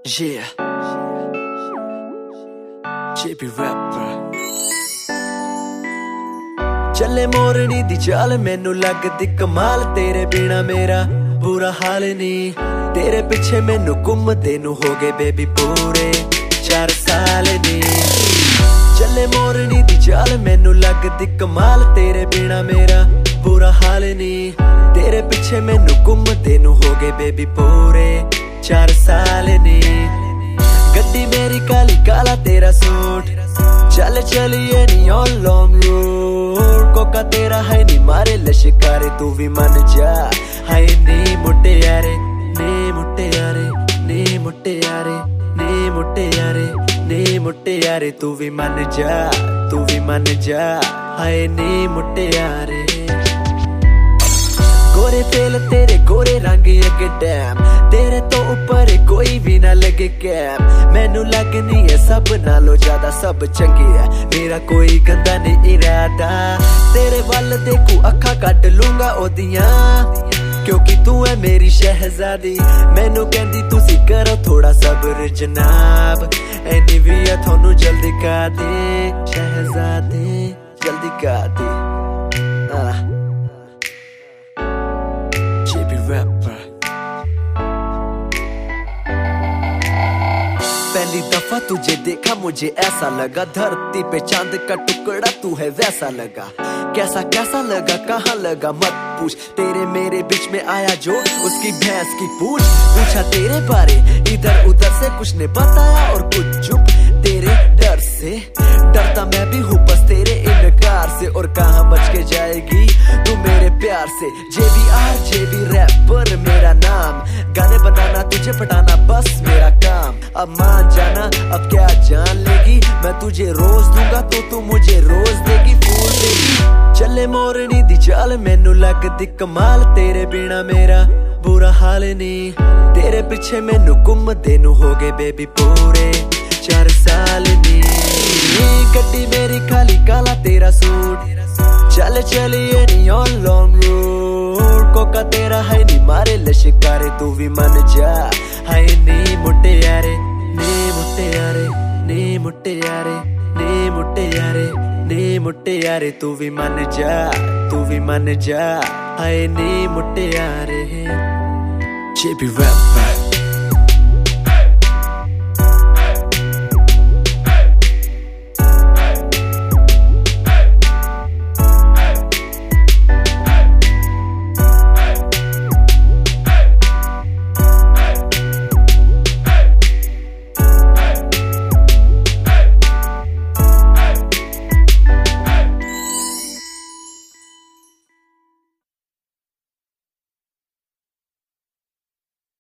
Yeah, JB rapper। चले मोरनी दी चाल मैनू लगदी कमाल, तेरे बिना मेरा बुरा हाल नहीं। तेरे पिछे मैनू घूमदे नू हो गए बेबी पूरे 4 साल नी। चले मोरनी दी चाल मैनू लगदी कमाल, तेरे बिना मेरा बुरा हाल नहीं। तेरे पिछे मैनू घूमदे नू हो गए बेबी पूरे 4 साल नी। गड्डी मेरी काली काला तेरा सूट, चल चलिए नी ऑन लॉन्ग रूट। कोका तेरा है नी मारे लश्कारे, तू भी मन जा है नी मुट्टे यारे, नी मुट्टे यारे, नी मुट्टे यारे, नी मुट्टे यारे, नी मुट्टे यारे। तू भी मन जा, तू भी मन जा है नी मुट्टे यारे। गोरे तेल तेरे गोरे रंग अगे डैम, तेरे तो ऊपर कोई भी ना लगे कैम। मैनू लगनी है सब नालों ज्यादा सब चंगे है, मेरा कोई गंदा नहीं इरादा। तेरे वल देखू अखा कट लूंगा ओदियां, क्योंकि तू है मेरी शहजादी। मैनू कहंदी तुसी करो थोड़ा सब्र जनाब, एनी भी है थोनू जल्दी का दे शहजादे, जल्दी का दे। JB rapper। पहली दफा तुझे देखा मुझे ऐसा लगा, धरती पे चांद का टुकड़ा तू है वैसा लगा। कैसा कैसा लगा कहाँ लगा मत पूछ, तेरे मेरे बीच में आया जो उसकी भैंस की पूछ। पूछा तेरे बारे इधर उधर से, कुछ ने बताया और कुछ चुप। तेरे डर से डरता मैं भी हूँ बस तेरे इनकार से, और कहाँ बच के जाएगी तू मेरे प्यार से। JB रैपर मेरा नाम, गाने बनाना तुझे पटाना बस मेरा काम। अब मान जाना अब क्या जान लेगी, मैं तुझे रोज दूंगा तो तू मुझे रोज देगी, फूल देगी। चले मोरनी दी चाल मैनू लगदी कमाल, तेरे बिना मेरा बुरा हाल नहीं। तेरे पिछे मैनू घूमदे नू हो गए बेबी पूरे 4 साल नी। गड्डी मेरी खाली काला तेरा सूट, चल चलिए नी ऑन लॉन्ग रूट। कोका तेरा है नी मारे लश्कारे, तू भी मन जा है नी मुट्टे यारे, नी मुट्टे यारे, नी मुट्टे यारे, नी मुट्टे यारे, नी मुट्टे यारे। तू भी मन जा, तू भी मन जा है नी मुट्टे यारे। JB rapper।